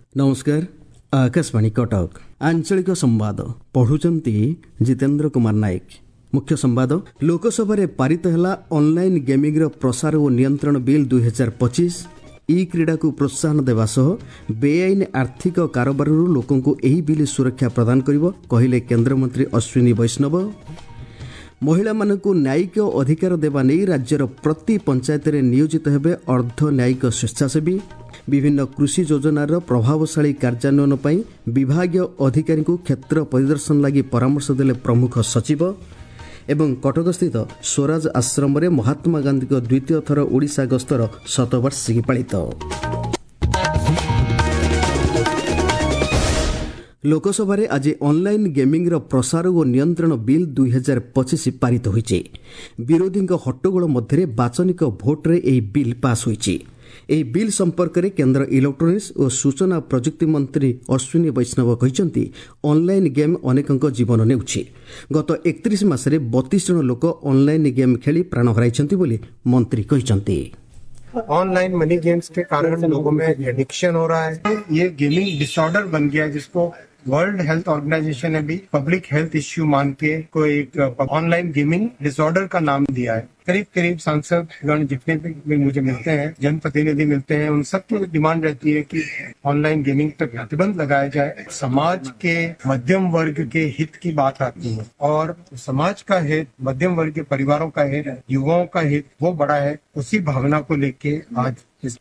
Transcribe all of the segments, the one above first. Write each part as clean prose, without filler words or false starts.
नमस्कार। आकाशवाणी कटक आंचलिक संवाद पढ़ुचंती जितेंद्र कुमार नायक। मुख्य संवाद लोकसभा पारित है ऑनलाइन गेमिंग प्रसार और नियंत्रण बिल 2025। ई क्रीड़ा को प्रोत्साहन देवा सह बेआईन आर्थिक कारोबार लोकों को यही बिल सुरक्षा प्रदान करिबो कहिले केंद्रमंत्री अश्विनी वैष्णव। महिला मानकु न्यायिक अधिकार देवा नहीं राज्यर प्रति पंचायत रे नियोजित हेबे अर्ध न्यायिक स्वेच्छासेवी। विभिन्न कृषि योजनार प्रभावशाली कार्यान्वयन पई विभागीय अधिकारी को क्षेत्र परिदर्शन लगी परामर्श देले प्रमुख सचिव। एवं कटक स्थित स्वराज आश्रम रे महात्मा गांधी को द्वितीय थर ओडिशा गस्तर शतवार्षिकी पालित। लोकसभा आज ऑनलाइन गेमिंग प्रसार और नियंत्रण बिल 2025 पारित होईचे। विरोधी हट्टगोल मध्य बाचनिक भोट्रे यह बिल पास होईचे। ଏହି ବିଲ୍ ସମ୍ପର୍କରେ କେନ୍ଦ୍ର ଇଲେକ୍ଟ୍ରୋନିକ୍ସ ଓ ସୂଚନା ପ୍ରଯୁକ୍ତି ମନ୍ତ୍ରୀ ଅଶ୍ୱିନୀ ବୈଷ୍ଣବ କହିଛନ୍ତି ଅନଲାଇନ୍ ଗେମ୍ ଅନେକଙ୍କ ଜୀବନ ନେଉଛି। ଗତ 31 ମାସରେ 32 ଜଣ ଲୋକ ଅନଲାଇନ୍ ଗେମ୍ ଖେଳି ପ୍ରାଣ ହରାଇଛନ୍ତି ବୋଲି ମନ୍ତ୍ରୀ କହିଛନ୍ତି। ऑनलाइन मनी गेम्स के कारण लोगों में एडिक्शन हो रहा है। ये गेमिंग डिसऑर्डर बन गया है जिसको वर्ल्ड हेल्थ ऑर्गेनाइजेशन ने भी पब्लिक हेल्थ इश्यू मान के कोई एक ऑनलाइन गेमिंग डिसऑर्डर का नाम दिया है। करीब सांसद गण जितने भी मुझे मिलते हैं, जनप्रतिनिधि मिलते हैं, उन सब की डिमांड रहती है कि ऑनलाइन गेमिंग पर प्रतिबंध लगाया जाए। समाज के मध्यम वर्ग के हित की बात आती है और समाज का हित, मध्यम वर्ग के परिवारों का हित, युवाओं का हित वो बड़ा है। उसी भावना को लेके आज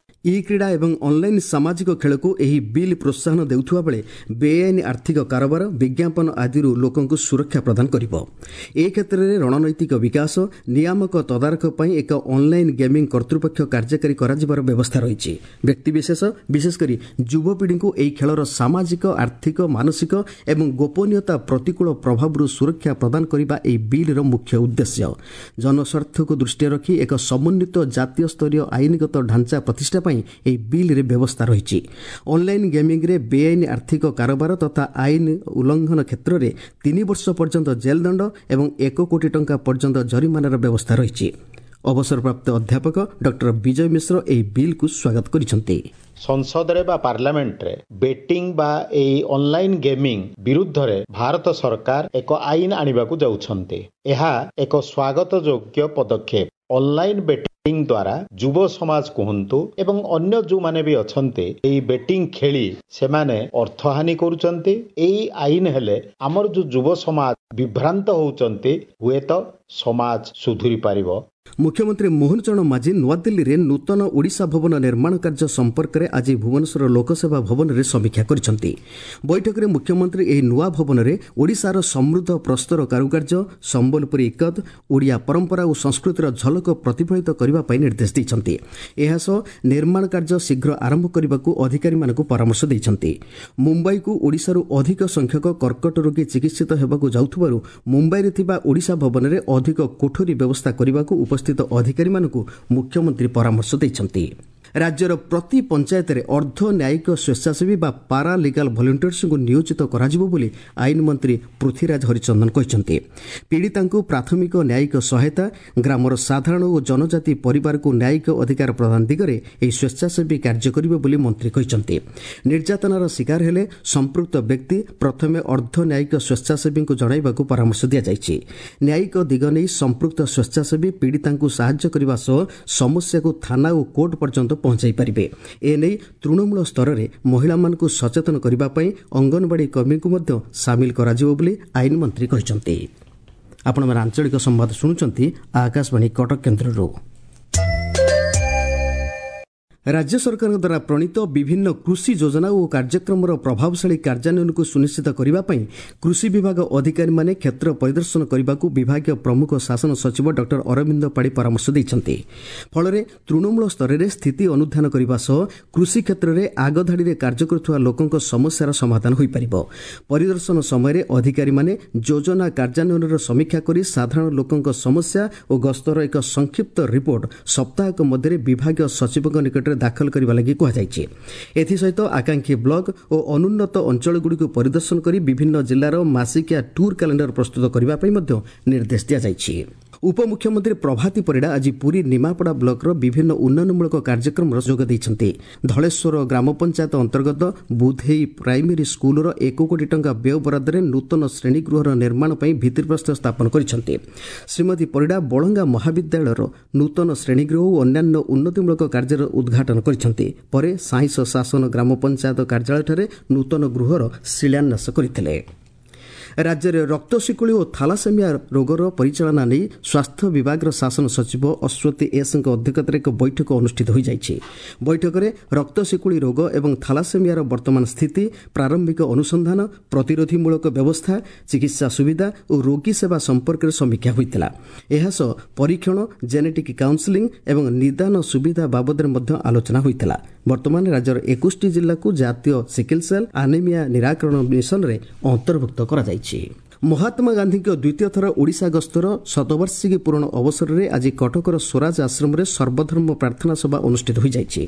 ई क्रीड़ा एवं ऑनलाइन सामाजिक खेल को यही बिल प्रोत्साहन देउथुवा बेले बेआईन आर्थिक कारोबार विज्ञापन आदि लोकों को सुरक्षा प्रदान करिबो। ए क्षेत्र में रणनैतिक विकास नियामक तदारख पई एक ऑनलाइन गेमिंग कर्तृपक्ष कार्यकारी कराजिबार व्यवस्था रही। व्यक्तिविशेष विशेषकर युवपीढ़ी को यह खेलर सामाजिक आर्थिक मानसिक एवं गोपनीयता प्रतिकूल प्रभाव सुरक्षा प्रदान करने यह बिल मुख्य उद्देश्य। जनस्वार्थ को दृष्टि रखी एक समन्वित जातीय स्तरीय आईनगत ढांचा प्रतिष्ठा ଏହି ବିଲ୍ରେ ବ୍ୟବସ୍ଥା ରହିଛି। ଅନଲାଇନ୍ ଗେମିଂରେ ବେଆଇନ ଆର୍ଥିକ କାରବାର ତଥା ଆଇନ ଉଲ୍ଲଂଘନ କ୍ଷେତ୍ରରେ 3 ବର୍ଷ ପର୍ଯ୍ୟନ୍ତ ଜେଲ୍ ଦଣ୍ଡ ଏବଂ 1 କୋଟି ଟଙ୍କା ପର୍ଯ୍ୟନ୍ତ ଜରିମାନାର ବ୍ୟବସ୍ଥା ରହିଛି। ଅବସରପ୍ରାପ୍ତ ଅଧ୍ୟାପକ ଡକ୍ଟର ବିଜୟ ମିଶ୍ର ଏହି ବିଲ୍କୁ ସ୍ୱାଗତ କରିଛନ୍ତି। संसदरे बा पार्लियामेंट रे बेटिंग बा एई ऑनलाइन गेमिंग विरुद्ध रे भारत सरकार एक आईन आनिबाकू जाउछन्ते। एहा एक स्वागत योग्य पदक्षेप। ऑनलाइन बेटिंग द्वारा युव समाज कहंतु एवं अन्य जो माने भी अछन्ते एई बेटिंग खेली से माने अर्थहानि करूछन्ते। एई आईन हेले हमर जो युव समाज विभ्रांत होउछन्ते हुए तो समाज सुधुरी पारिबो। मुख्यमंत्री मोहन चरण माझी नुआदिल्ली रे नूतन ओडिशा भवन निर्माण कार्य संपर्क में आज भुवनेश्वर लोकसेवा भवन रे समीक्षा करिसंती। बैठक में मुख्यमंत्री एही नुआ भवन रे ओडिशार समृद्ध प्रस्तर कारुकार्य संबलपुरी इकत ओडिया परंपरा और संस्कृतिर झलक प्रतिफलित करबा पई निर्देश दैछंती। एहा सह निर्माण कार्य शीघ्र आरंभ करबाकू अधिकारी मानकू परामर्श दैछंती। मुंबई को ओडिशारू अधिक संख्यक कर्कट रोगी चिकित्सित हेबाकू जाउथबारू मुंबई रे थिबा ओडिशा भवन रे अधिक कोठरी व्यवस्था करबाकू उपस्थित अधिकारी मानकू मुख्यमंत्री परामर्श दैछंती। राज्यर प्रति पंचायत रे अर्ध न्यायिक स्वेच्छासेवी बा पारा लीगल भॉलंटियर्स को नियोजित कराजिबो बोली आईन मंत्री पृथ्वीराज हरिचंदन कहिसंती। पीड़िता को प्राथमिक न्यायिक सहायता ग्रामर साधारण और जनजाति परिवार को न्यायिक अधिकार प्रदान दिगरे एही स्वेच्छासेवी कार्य करिबो बोली मंत्री कहिसंती। निर्यातनार शिकार हेले संपृक्त व्यक्ति प्रथमे अर्ध न्यायिक स्वेच्छासेवी को जणाइबाकू परामर्श दिया जायछि। न्यायिक दिग नै संपृक्त स्वेच्छासेवी पीड़िता को सहायता करबा सह समस्या को थाना और कोर्ट पर्यंत पहुंचाई पारिबे। एने तृणमूल स्तर में महिला मानकू सचेतन करबा पई अंगनवाड़ी कर्मी को मध्य सामिल कराजिबो बोली आईन मंत्री कहिसंती। आपण मन आंचलिक संवाद सुनुचंती आकाशवाणी कटक केन्द्ररो। राज्य सरकार द्वारा प्रणीत विभिन्न कृषि योजना और कार्यक्रम प्रभावशाली कार्यान्वयन को सुनिश्चित करने कृषि विभाग अधिकारी माने क्षेत्र परिदर्शन करने को विभागीय प्रमुख शासन सचिव डॉक्टर अरविंद पाड़ी परामर्श देइछन्ते। फल तृणमूल स्तर में स्थिति अनुधान करने सह कृषि क्षेत्र में आगधाड़ी कार्य करुवा लोकों समस्यार समाधान हो पारिबो। परिदर्शन समय अधिकारी माने योजना कार्यान्वयन समीक्षा कर साधारण लोकों समस्या और गस्तर एक संक्षिप्त रिपोर्ट सप्ताहक मध्य विभागीय सचिव निकट दाखल करने लगी कहुଯାଇଛି। एसहित आकांक्षी ब्लॉक और अनुन्नत अंचलगुड़ी परिदर्शन कर विभिन्न जिलार मासिकिया टूर कैलेंडर प्रस्तुत करने निर्देश दिया जाइछि। उपमुख्यमंत्री प्रभाती परिडा आज पुरी निमापड़ा ब्लॉकर विभिन्न उन्नयनमूलक कार्यक्रम जोग देइछन्ति। धलेश्वर ग्राम पंचायत अंतर्गत बुधेई प्राइमरी स्कूलर 1 कोटी टंका व्यय बरादरे नूतन श्रेणीगृहर निर्माण पर भित्तिप्रस्तर स्थापन करिसन्ति। श्रीमती परिडा बलंगा महाविद्यालयर नूतन श्रेणीगृह और अन्यान्य उन्नतिमूलक कार्यर उद्घाटन करिसन्ति। परे साइंस शासन ग्राम पंचायत कार्यालय नूतन गृहर शिलान्यास करथिले। राज्य में रक्त शिकुड़ी और थालासेमिया रोगर परिचालना नहीं स्वास्थ्य विभाग शासन सचिव अश्वती एस अध्यक्षतार एक बैठक अनुष्ठित हो जाइछि। बैठक में रक्त शिकुड़ी रोग और थालासेमियार वर्तमान स्थिति, प्रारंभिक अनुसंधान, प्रतिरोधीमूलक व्यवस्था, चिकित्सा सुविधा और रोगी सेवा संपर्क में समीक्षा होइतिला। एहासह परीक्षण, जेनेटिक काउंसलिंग और निदान सुविधा बाबद आलोचना होइतिला। वर्तमान राज्यर 21 जिला को जातीय सिकल सेल एनीमिया निराकरण मिशन रे अंतर्भुक्त करा जाइछि। महात्मा गांधी द्वितीय थर ओडिशा गस्तर शतवार्षिकी पूरण अवसर में आज कटकर स्वराज आश्रम में सर्वधर्म प्रार्थना सभा अनुष्ठित हो जाइछि।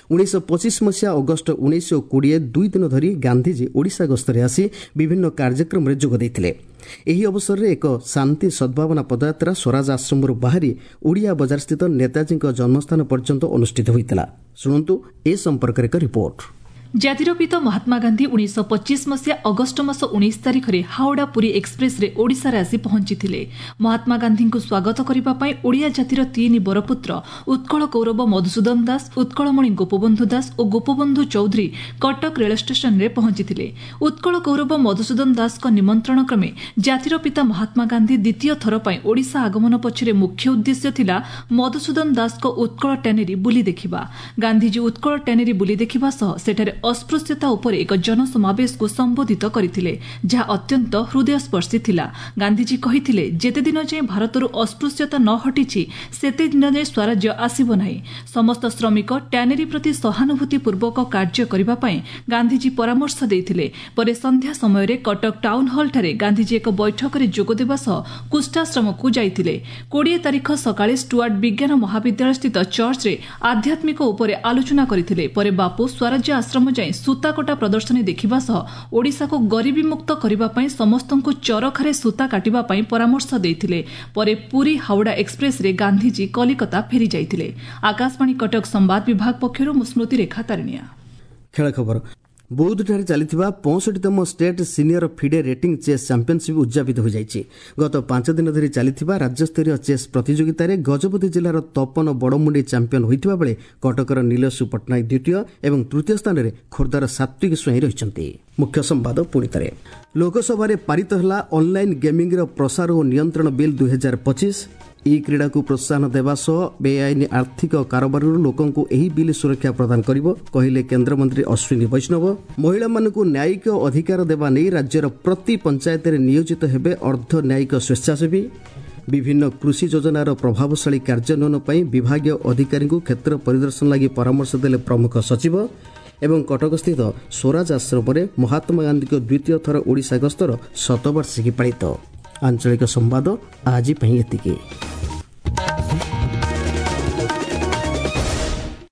1925 मसीहा अगस्ट 1920 2 दिन धरी गांधीजी ओडिशा गस्तर आसी विभिन्न कार्यक्रम में जोग देइथिले। एही अवसर में एक शांति सद्भावना पदयात्रा स्वराज आश्रम बाहरी ओडिया बजार स्थित नेताजी जन्मस्थान पर्यंत अनुष्ठित होइतिला। शुणन्तु ए संपर्क एक रिपोर्ट। जातिर पिता महात्मा गांधी 1925 मसीहा अगस्ट मास 19 तारिख में हावड़ा पुरी एक्सप्रेस रे ओडिशा रे आसी पहुंचीथिले। महात्मा गांधी को स्वागत करिबा पई ओडिया जातिर 3 बरपुत्र उत्कल कौरव मधुसूदन दास, उत्कलमणि गोपबंधु दास और गोपबंधु चौधरी कटक रेल स्टेशन रे पहुंचीथिले। उत्कल कौरव मधुसूदन दास को निमंत्रण क्रमे जातिर पिता महात्मा गांधी द्वितीय थर पई ओडिशा आगमन पछरे मुख्य उद्देश्य थिला मधुसूदन दास को उत्कल टैनेरी बुली देखिबा। गांधीजी उत्कल टैनेरी बुली देखिबा सह सेठारे अस्पृश्यता उपर एक जनसमावेश को संबोधित करथिले, जहा अत्यंत हृदयस्पर्शी थिला। गांधीजी कहिथिले जेते दिन जाए भारतरू अस्पृश्यता न हटिछि सेते दिन जाए स्वराज्य आसिबो नाही। समस्त श्रमिक टैनेरी प्रति सहानुभूति पूर्वक कार्य करिबा पई गांधीजी परामर्श देइथिले। परे संध्या समय रे कटक टाउन हॉल ठारे गांधीजी एक बैठक रे जोग देबा सह कुष्ठाश्रम को जाइथिले। 20 तारिख सकाळे स्टुअर्ट विज्ञान महाविद्यालय स्थित चर्च रे आध्यात्मिक उपरे आलोचना करथिले। परे बापू स्वराज्य आश्रम सूताकटा प्रदर्शनी देखिबा सह ओडिशा को गरीबी मुक्त करिबा पई समस्तंको चरखारे सूता काटिबा पई परामर्श देइथिले। परे पुरी हावड़ा एक्सप्रेस रे गांधीजी कलिकता फेरी जाइथिले। आकाशवाणी कटक संवाद विभाग पक्षरु स्मृति रेखा तारिणिया। खेल खबर। बौद्धଠାରେ ଚାଲିଥିବା 65ତମ state senior FIDE rating chess championship ଉଦ୍ଯାପିତ ହୋଇଯାଇଛି। ଗତ 5 ଦିନ ଧରି ଚାଲିଥିବା ରାଜ୍ୟସ୍ତରୀୟ ଚେସ୍ ପ୍ରତିଯୋଗିତାରେ ଗଜପତି ଜିଲ୍ଲାର ତପନ ବଡ଼ମୁଣ୍ଡି ଚାମ୍ପିୟନ ହୋଇଥିବା ବେଳେ କଟକର ନୀଲେଶୁ ପଟ୍ଟନାୟକ ଦ୍ୱିତୀୟ ଏବଂ ତୃତୀୟ ସ୍ଥାନରେ ଖୋର୍ଦ୍ଧାର ସାତ୍ୱିକ ସ୍ୱାଇଁ ରହିଛନ୍ତି। मुख्य संवाद पुणी थे। लोकसभा पारित है ऑनलाइन गेमिंग प्रसार और नियंत्रण बिल 2025। ई क्रीड़ा को प्रोत्साहन देवा सह बेआईन आर्थिक कारोबार लोकों को यही बिल सुरक्षा प्रदान करिबो कहिले केंद्रमंत्री अश्विनी वैष्णव। महिला मानकु न्यायिक अधिकार देवा नहीं राज्यर प्रति पंचायत रे नियोजित हेबे अर्ध न्यायिक स्वेच्छासेवी। विभिन्न कृषि योजनार प्रभावशाली कार्यान्वयन पर विभागीय अधिकारी को क्षेत्र परिदर्शन लगी परामर्श देले प्रमुख सचिव। एवं कटक स्थित स्वराज आश्रम महात्मा गांधी को द्वितीय थर ओडिशा गस्तर शतवार्षिकी पालित। आंचलिक संवाद आज एतिकी।